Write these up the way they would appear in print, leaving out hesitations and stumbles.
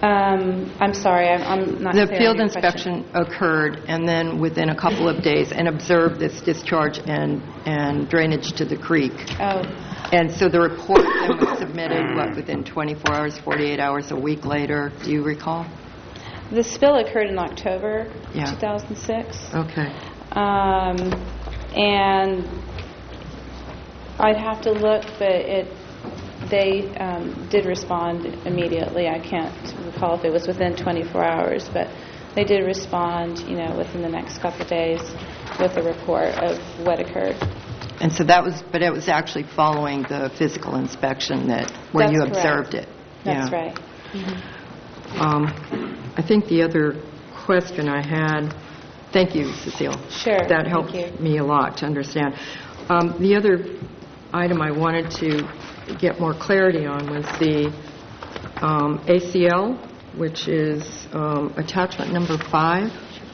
I'm sorry, I'm not The clear field on your inspection occurred, and then within a couple of days, and observed this discharge and drainage to the creek. Oh, And so the report then was submitted, within 24 hours, 48 hours, a week later. Do you recall? the spill occurred in October Yeah. 2006. Okay. And I'd have to look, but they did respond immediately. I can't recall if it was within 24 hours, but they did respond, within the next couple of days with a report of what occurred. And so but it was actually following the physical inspection where you That's observed correct. it. That's Yeah. right. I think the other question I had, thank you, Cecile. Sure. That thank helped you. me a lot to understand. The other item I wanted to get more clarity on was the ACL, which is attachment number 5.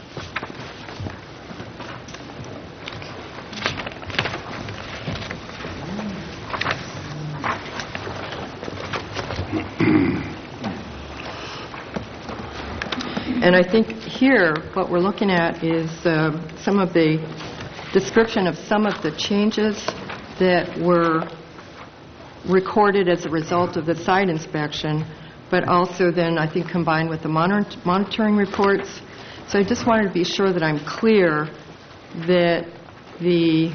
And I think here what we're looking at is some of the description of some of the changes that were recorded as a result of the site inspection, but also then I think combined with the monitoring reports. So I just wanted to be sure that I'm clear that the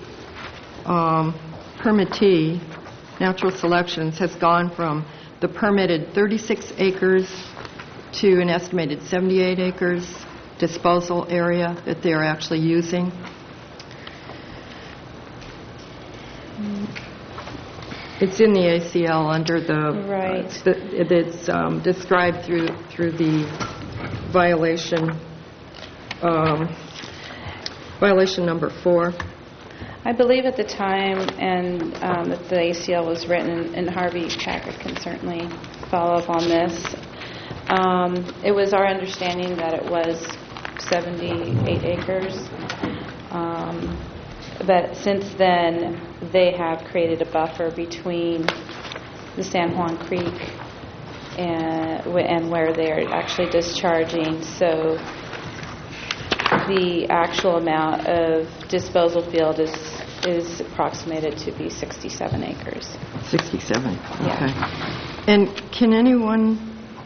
permittee, Natural Selections, has gone from the permitted 36 acres to an estimated 78 acres disposal area that they're actually using. It's in the ACL under the... Right. It's described through the violation number 4. I believe at the time, and that the ACL was written, and Harvey Packard can certainly follow up on this, it was our understanding that it was 78 acres. But since then, they have created a buffer between the San Juan Creek and where they're actually discharging. So the actual amount of disposal field is approximated to be 67 acres. 67, okay. Yeah. And can anyone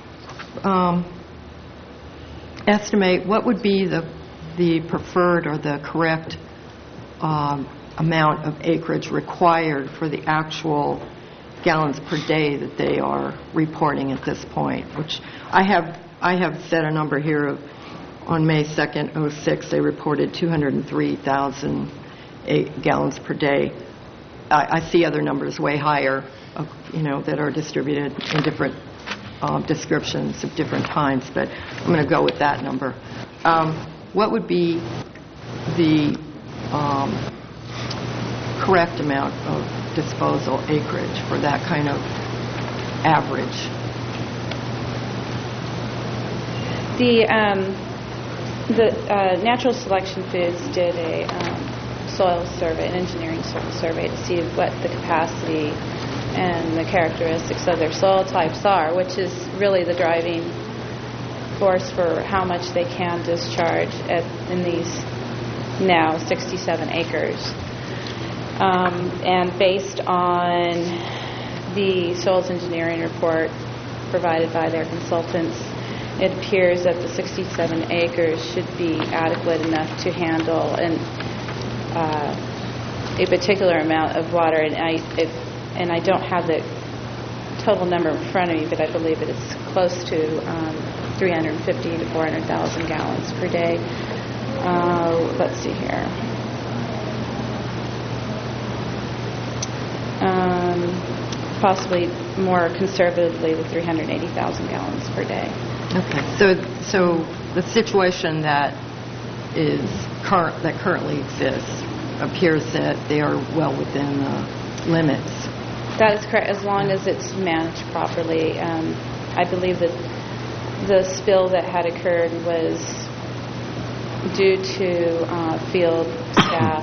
estimate what would be the preferred or the correct amount of acreage required for the actual gallons per day that they are reporting at this point? Which I have set a number here of, on May 2nd, 06, they reported 203,000 gallons per day. I see other numbers way higher, that are distributed in different descriptions of different times, but I'm going to go with that number. What would be the correct amount of disposal acreage for that kind of average? The Natural Selection Foods did a soil survey, an engineering survey, to see what the capacity and the characteristics of their soil types are, which is really the driving force for how much they can discharge in these now 67 acres. And based on the soils engineering report provided by their consultants, it appears that the 67 acres should be adequate enough to handle a particular amount of water. And I don't have the total number in front of me, but I believe it's close to 350 to 400,000 gallons per day. Let's see here. Possibly more conservatively, the 380,000 gallons per day. Okay. So the situation that currently exists appears that they are well within the limits. That is correct, as long as it's managed properly. I believe that the spill that had occurred was due to field staff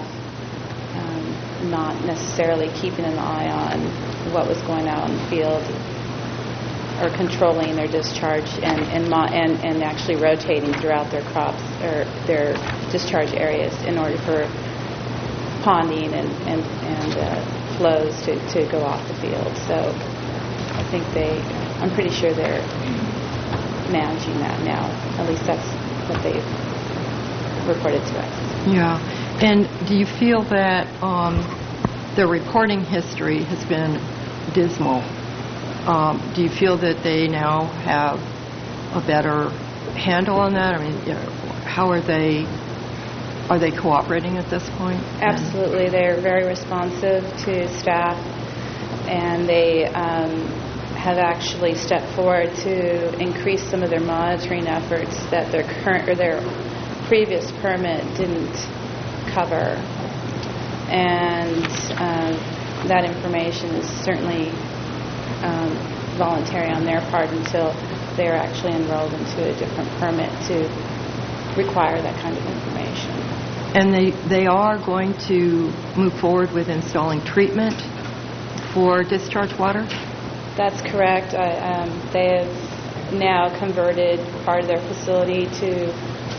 not necessarily keeping an eye on what was going out in the field. or controlling their discharge and actually rotating throughout their crops or their discharge areas in order for ponding and flows to go off the field. So I think I'm pretty sure they're managing that now. At least that's what they've reported to us. Yeah. And do you feel that their reporting history has been dismal? Do you feel that they now have a better handle on that? I mean, how are they cooperating at this point? Absolutely. They're very responsive to staff, and they have actually stepped forward to increase some of their monitoring efforts that their previous permit didn't cover. And that information is certainly voluntary on their part until they're actually enrolled into a different permit to require that kind of information. And they are going to move forward with installing treatment for discharge water? That's correct. They have now converted part of their facility to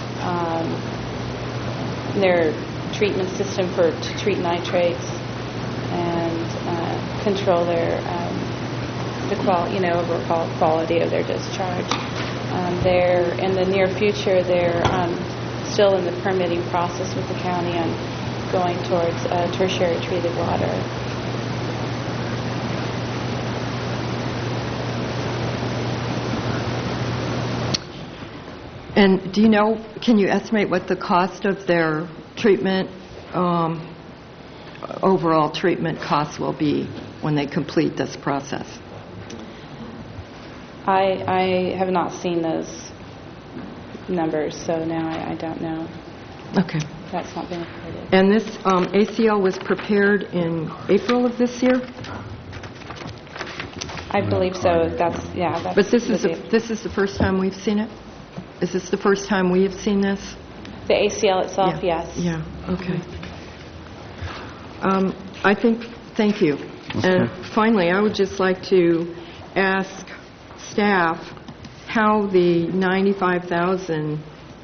their treatment system to treat nitrates and control their overall quality of their discharge. In the near future, they're still in the permitting process with the county on going towards tertiary treated water. And do you know, can you estimate what the cost of their treatment, overall treatment costs will be when they complete this process? I have not seen those numbers, so now I don't know. Okay. That's not been reported. And this ACL was prepared in April of this year? I believe so. That's But this is the first time we've seen it? Is this the first time we have seen this? The ACL itself, yeah. yes. Yeah, okay. Thank you. Okay. And finally, I would just like to ask staff how the $95,000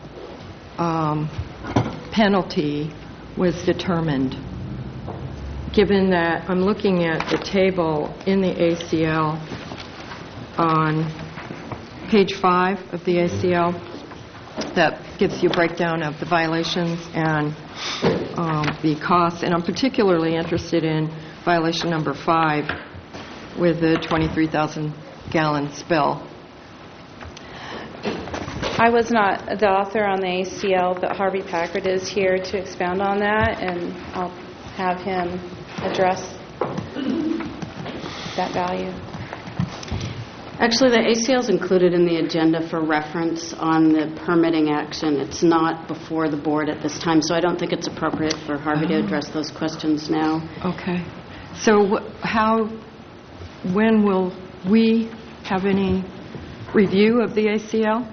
penalty was determined, given that I'm looking at the table in the ACL on page 5 of the ACL that gives you a breakdown of the violations and the costs. And I'm particularly interested in violation number 5 with the 23,000-gallon spill. I was not the author on the ACL, but Harvey Packard is here to expound on that, and I'll have him address that value. Actually, the ACL is included in the agenda for reference on the permitting action. It's not before the board at this time, so I don't think it's appropriate for Harvey to address those questions now. Okay. So when will we have any review of the ACL?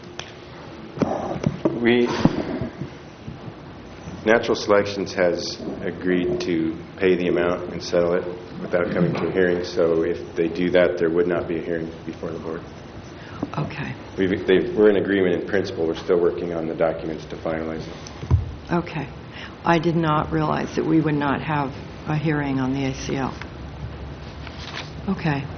Natural Selections has agreed to pay the amount and settle it without coming to a hearing, so if they do that, there would not be a hearing before the board. Okay. We're in agreement in principle. We're still working on the documents to finalize it. Okay. I did not realize that we would not have a hearing on the ACL. Okay.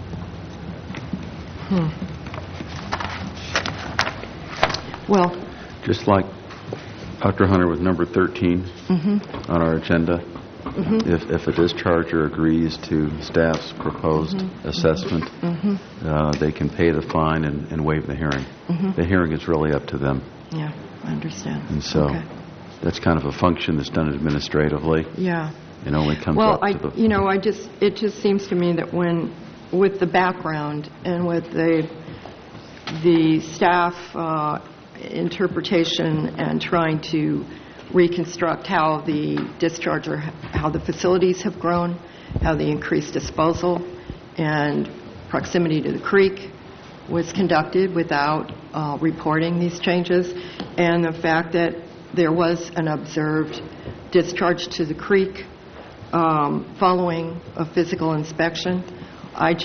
Well, Just like Dr. Hunter with number 13 on our agenda, if a discharger agrees to staff's proposed assessment, they can pay the fine and waive the hearing. The hearing is really up to them. yeah, I understand. And so that's kind of a function that's done administratively. Yeah. It only comes Well, up to the... it just seems to me that with the background and with the staff interpretation and trying to reconstruct how the how the facilities have grown, how the increased disposal and proximity to the creek was conducted without reporting these changes, and the fact that there was an observed discharge to the creek following a physical inspection, I just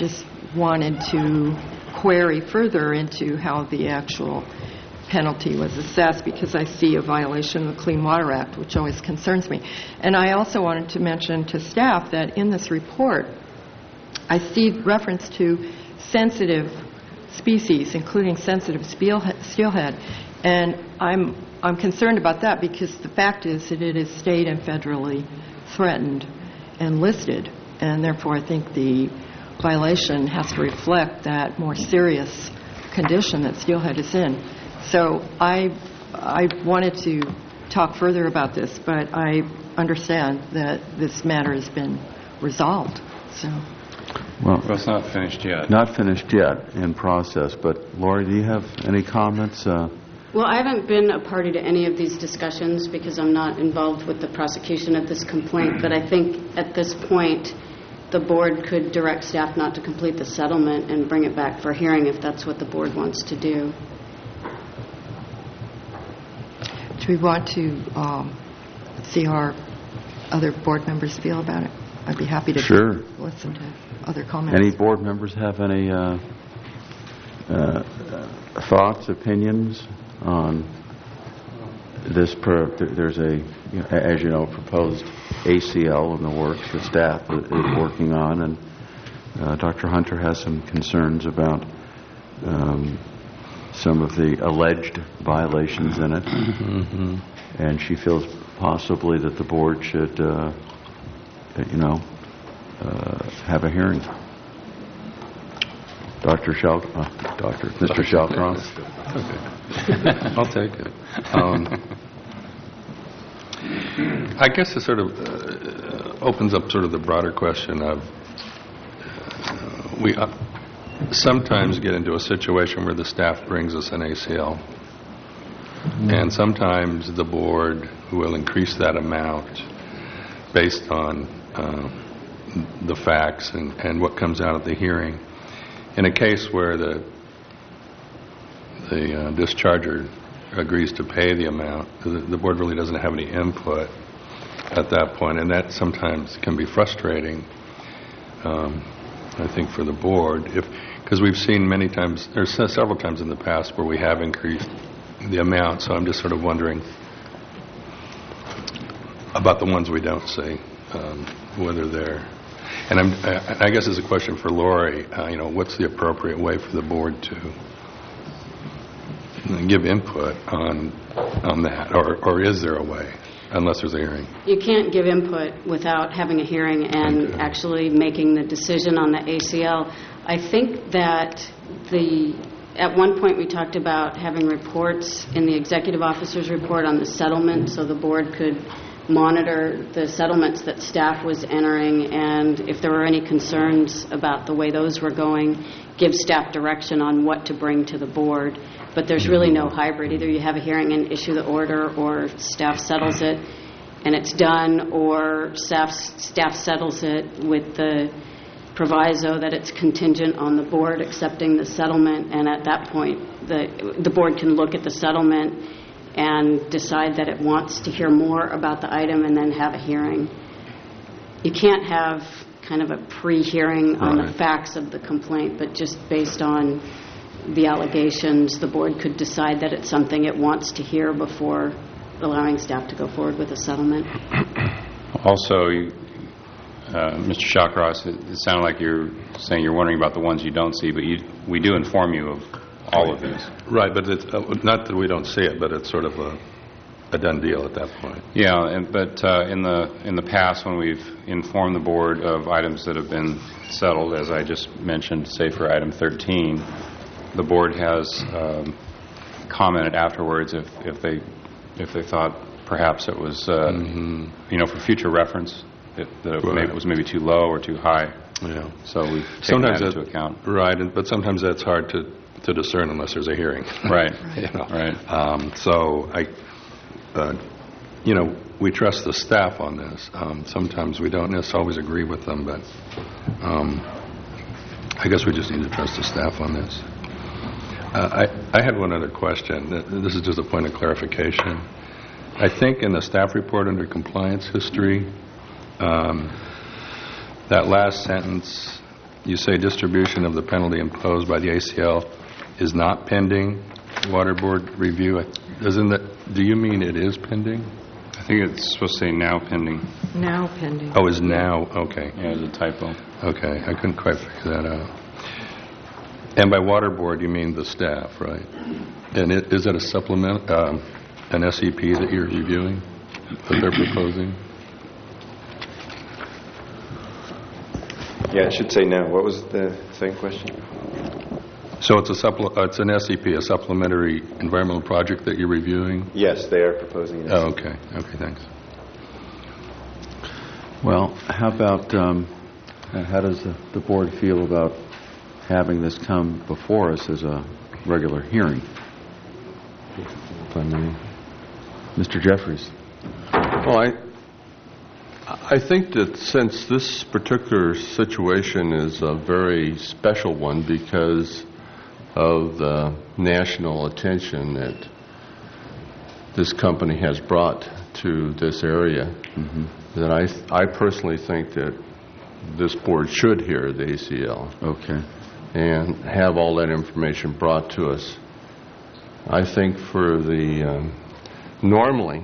wanted to query further into how the actual penalty was assessed, because I see a violation of the Clean Water Act, which always concerns me. And I also wanted to mention to staff that in this report, I see reference to sensitive species, including sensitive steelhead, and I'm concerned about that because the fact is that it is state and federally threatened and listed, and therefore I think the violation has to reflect that more serious condition that steelhead is in. So I wanted to talk further about this, but I understand that this matter has been resolved. So. Well, it's not finished yet. Not finished yet, in process. But, Lori, do you have any comments? Well, I haven't been a party to any of these discussions because I'm not involved with the prosecution of this complaint, but I think at this point the board could direct staff not to complete the settlement and bring it back for hearing if that's what the board wants to do. Do we want to see how our other board members feel about it? I'd be happy to listen to other comments. Any board members have any thoughts, opinions on this? There's a, as you know, proposed ACL in the works that staff is working on, and Dr. Hunter has some concerns about some of the alleged violations in it, and she feels possibly that the board should, have a hearing. Mr. Shallcross. I'll take it. I guess it sort of opens up sort of the broader question of we sometimes get into a situation where the staff brings us an ACL, and sometimes the board will increase that amount based on the facts and what comes out of the hearing. In a case where the discharger agrees to pay the amount, the board really doesn't have any input at that point, and that sometimes can be frustrating, I think, for the board. Because we've seen many times, there's several times in the past where we have increased the amount, so I'm just sort of wondering about the ones we don't see, whether they're... And I guess it's a question for Lori, what's the appropriate way for the board to give input on that, or is there a way, unless there's a hearing? You can't give input without having a hearing and actually making the decision on the ACL. I think that at one point we talked about having reports in the executive officer's report on the settlement, so the board could monitor the settlements that staff was entering, and if there were any concerns about the way those were going, give staff direction on what to bring to the board. But there's really no hybrid. Either you have a hearing and issue the order, or staff settles it and it's done, or staff settles it with the proviso that it's contingent on the board accepting the settlement, and at that point the board can look at the settlement and decide that it wants to hear more about the item and then have a hearing. You can't have kind of a pre-hearing on the facts of the complaint, but just based on the allegations, the board could decide that it's something it wants to hear before allowing staff to go forward with a settlement. Also, Mr. Shawcross, it sounded like you're saying you're wondering about the ones you don't see, but we do inform you of all of these. Right, but it's not that we don't see it, but it's sort of a done deal at that point. Yeah, but in the past, when we've informed the board of items that have been settled, as I just mentioned, say for item 13, the board has commented afterwards if they thought perhaps it was for future reference that it was maybe too low or too high. Yeah. So we've taken that into account. Right, but sometimes that's hard to discern unless there's a hearing. Right. Right. So we trust the staff on this. Sometimes we don't necessarily always agree with them, but I guess we just need to trust the staff on this. I had one other question. This is just a point of clarification. I think in the staff report under compliance history, that last sentence you say distribution of the penalty imposed by the ACL is not pending Water Board review. Do you mean it is pending? I think it's supposed to say now pending. Now pending. Oh, is now, okay. Yeah, there's a typo. Okay, I couldn't quite figure that out. And by Water Board, you mean the staff, right? And is it a supplement, an SEP that you're reviewing, that they're proposing? Yeah, it should say now. What was the second question? So it's an SEP, a supplementary environmental project that you're reviewing? Yes, they are proposing it. Oh, okay. Okay, thanks. Well, how about, how does the board feel about having this come before us as a regular hearing? If I may. Mr. Jeffries. Well, I think that since this particular situation is a very special one because of the national attention that this company has brought to this area, that I personally think that this board should hear the ACL. Okay. And have all that information brought to us. I think for the normally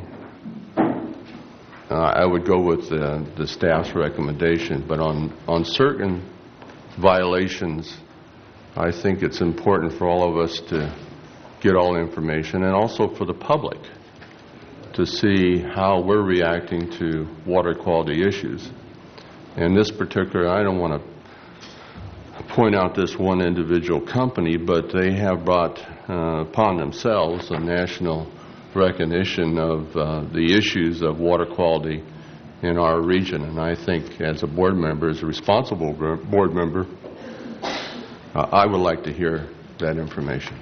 I would go with the staff's recommendation, but on certain violations, I think it's important for all of us to get all the information, and also for the public to see how we're reacting to water quality issues. And this particular, I don't want to point out this one individual company, but they have brought upon themselves a national recognition of the issues of water quality in our region. And I think as a board member, as a responsible board member, I would like to hear that information.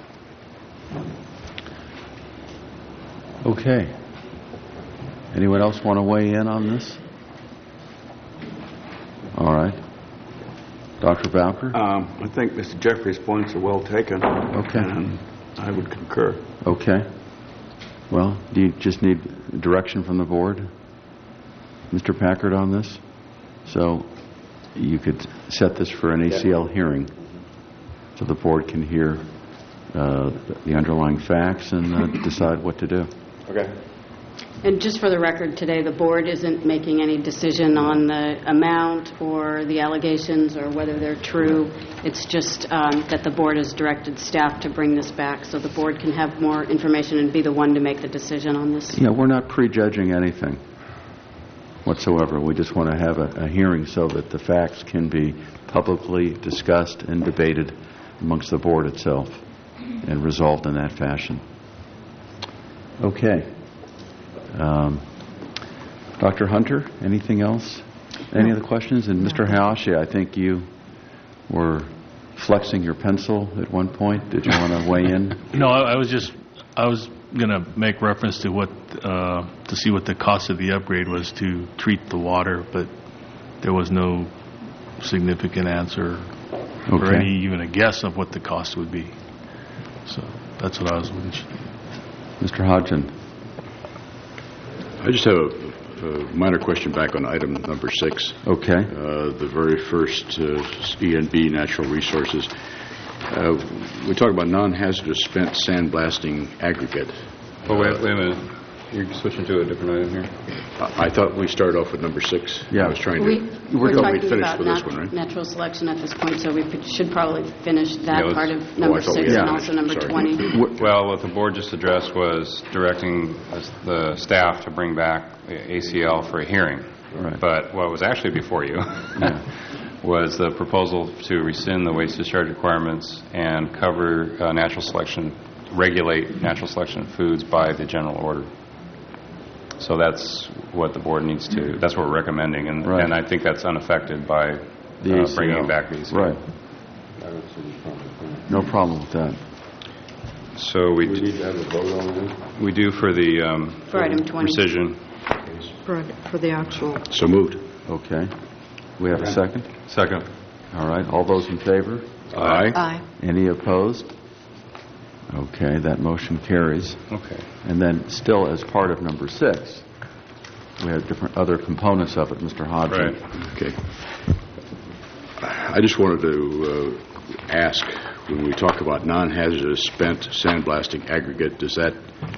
Okay. Anyone else want to weigh in on this? All right. Dr. Bowker? I think Mr. Jeffries' points are well taken. Okay. And I would concur. Okay. Well, do you just need direction from the board, Mr. Packard, on this? So you could set this for an ACL hearing so the board can hear the underlying facts and decide what to do. Okay. And just for the record, today, the board isn't making any decision on the amount or the allegations or whether they're true. It's just that the board has directed staff to bring this back so the board can have more information and be the one to make the decision on this. Yeah, we're not prejudging anything whatsoever. We just want to have a hearing so that the facts can be publicly discussed and debated amongst the board itself and resolved in that fashion. Okay. Dr. Hunter, anything else? Any other questions? And Mr. Hayashi, I think you were flexing your pencil at one point. Did you want to weigh in? No, I was going to make reference to to see what the cost of the upgrade was to treat the water, but there was no significant answer or even a guess of what the cost would be. So that's what I was mentioning. Mr. Hodgson. I just have a minor question back on item number 6. Okay. The very first E&B natural resources. We talk about non-hazardous spent sandblasting aggregate. Oh, wait a minute. You're switching to a different item here? I thought we started off with number 6. Yeah. I was trying to... We're talking finish about with this one, right? natural selection at this point, so we should probably finish that part of I number thought 6 we had and also number finished. 20. Well, what the board just addressed was directing the staff to bring back ACL for a hearing. Right. But what was actually before you was the proposal to rescind the waste discharge requirements and cover regulate natural selection of foods by the general order. So that's what the board needs to, that's what we're recommending, and, right. and I think that's unaffected by bringing back the ACL. Right. No problem with that. So we need to have a vote on this? We do for the For item 20. rescission. For the actual. So moved. Okay. We have a second? Second. All right. All those in favor? Aye. Aye. Any opposed? Okay, that motion carries. Okay. And then still as part of number 6, we have different other components of it, Mr. Hodgson. Right. Okay. I just wanted to ask, when we talk about non-hazardous spent sandblasting aggregate, does that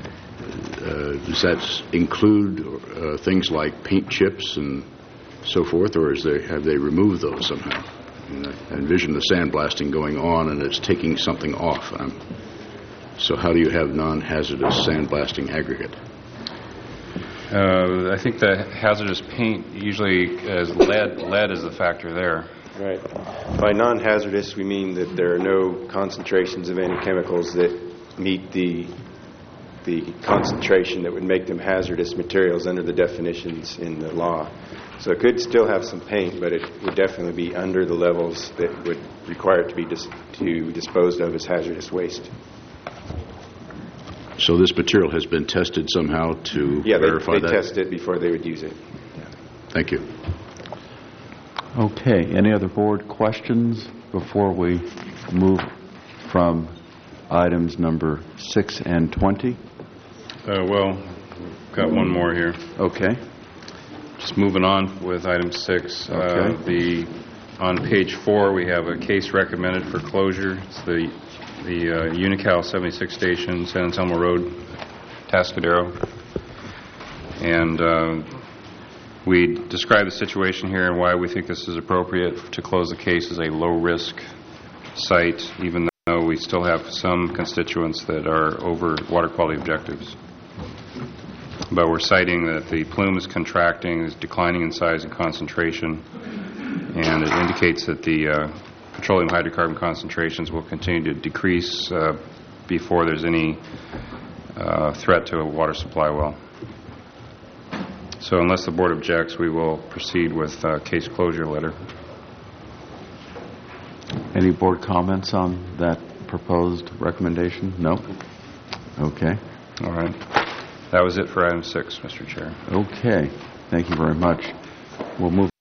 include things like paint chips and so forth, or have they removed those somehow? I envision the sandblasting going on and it's taking something off. So how do you have non-hazardous sandblasting aggregate? I think the hazardous paint usually is lead. Lead is the factor there. Right. By non-hazardous, we mean that there are no concentrations of any chemicals that meet the concentration that would make them hazardous materials under the definitions in the law. So it could still have some paint, but it would definitely be under the levels that would require it to be disposed of as hazardous waste. So this material has been tested somehow to verify that? Yeah, they test it before they would use it. Yeah. Thank you. Okay. Any other board questions before we move from items number 6 and 20? Well, got one more here. Okay. Just moving on with item 6. Okay. On page 4, we have a case recommended for closure. It's the Unical 76 station, San Anselmo Road, Tascadero. And we describe the situation here and why we think this is appropriate to close the case as a low-risk site, even though we still have some constituents that are over water quality objectives. But we're citing that the plume is contracting, is declining in size and concentration, and it indicates that the petroleum hydrocarbon concentrations will continue to decrease before there's any threat to a water supply well. So unless the board objects, we will proceed with case closure letter. Any board comments on that proposed recommendation? No? Okay. All right. That was it for item 6, Mr. Chair. Okay. Thank you very much. We'll move